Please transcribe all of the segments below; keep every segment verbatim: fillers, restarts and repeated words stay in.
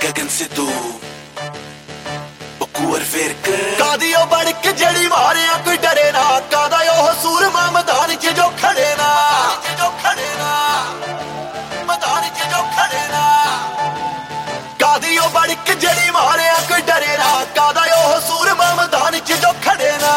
गगन से तू बकुअर फेर कर कादियो बड़क जड़ी मारे कोई डरे ना कादा यो सूरमा मैदान च जो खड़े ना जो खड़े ना मैदान च जो खड़े ना कादियो बड़क जड़ी मारे कोई डरे ना कादा यो सूरमा मैदान च जो खड़े ना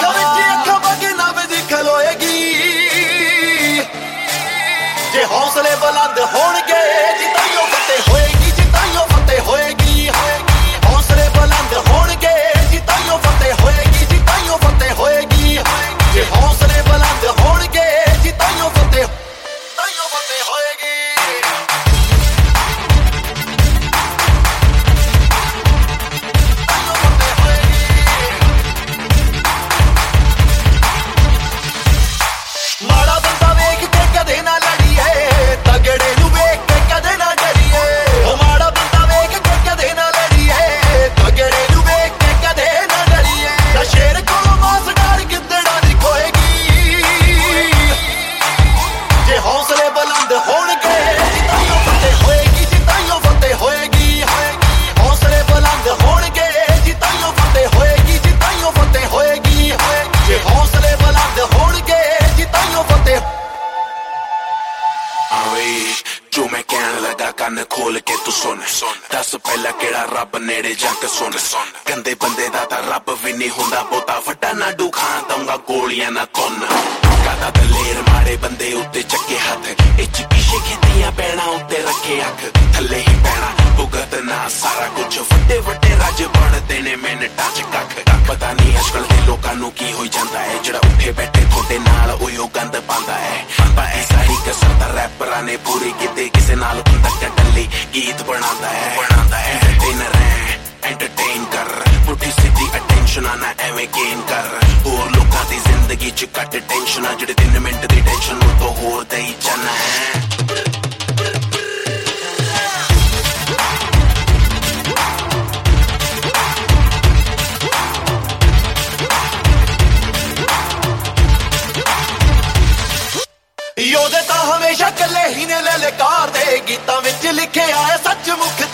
जे हौसले बुलंद होणगे जिताइयो फतेह होएगी जिताइयो फतेह होएगी हौसले बुलंद होणगे जिताइयो फतेह होएगी जिताइयो फतेह होएगी जे हौसले बुलंद होणगे जिताइयो फतेह जिताइयो फतेह होएगी माड़ा बंदा वेख के कदे ना लड़िए तगड़े नू वेख के कदे ना डरिए ओ माड़ा बंदा वेख के कदे ना लड़िए तगड़े नू वेख के कदे ना डरिए शेर कोलो मास डार गिद्दड़ा दी खोएगी जे हौसले बुलंद होणगे जिताइयो फतेह होएगी जिताइयो फतेह होएगी हौसले बुलंद होणगे जिताइयो फतेह होएगी जिताइयो फतेह होएगी जे हौसले बुलंद होणगे जिताइयो फतेह जो मैं कहने लगा कान खोल के तू सुन दस पहला केड़ा रब नेड़े जाके सुन गंदे बंदे दा तां रब भी नहीं हुंदा बहुता वड्डा ना डूखा दूंगा गोलियां ना तुन कादा दलेर मारे बंदे उत्ते चक्के हाथ इच पीछे खितियां पैणा उत्ते रखे अख थल्ले ही पैणा भुगतना सारा कुछ वड्डे वड्डे राज बनदे ने मिनटां च कख पता नहीं अजकल दे लोकां नूं की होई जांदा है जेड़ा उठे बैठे थोड़े नाल ओयो गंद पांदा है पर ऐसा ही कसरता रैपरां ने पूरी कीती किसे नाल बंदा कड्डण लई गीत बनांदा है बनांदा है एंटरटेनर है एंटरटेन कर पुठी सीधी अटेंशन आना एवें गेन कर होर लोकां दी जिंदगी च घट टेंशन आ जेड़े तीन मिनट दी टेंशन नूं तो होर देई जाना है योदे तां हमेशा कल्ले ही ने ललकार दे गीतां विच लिखे आए सच मुख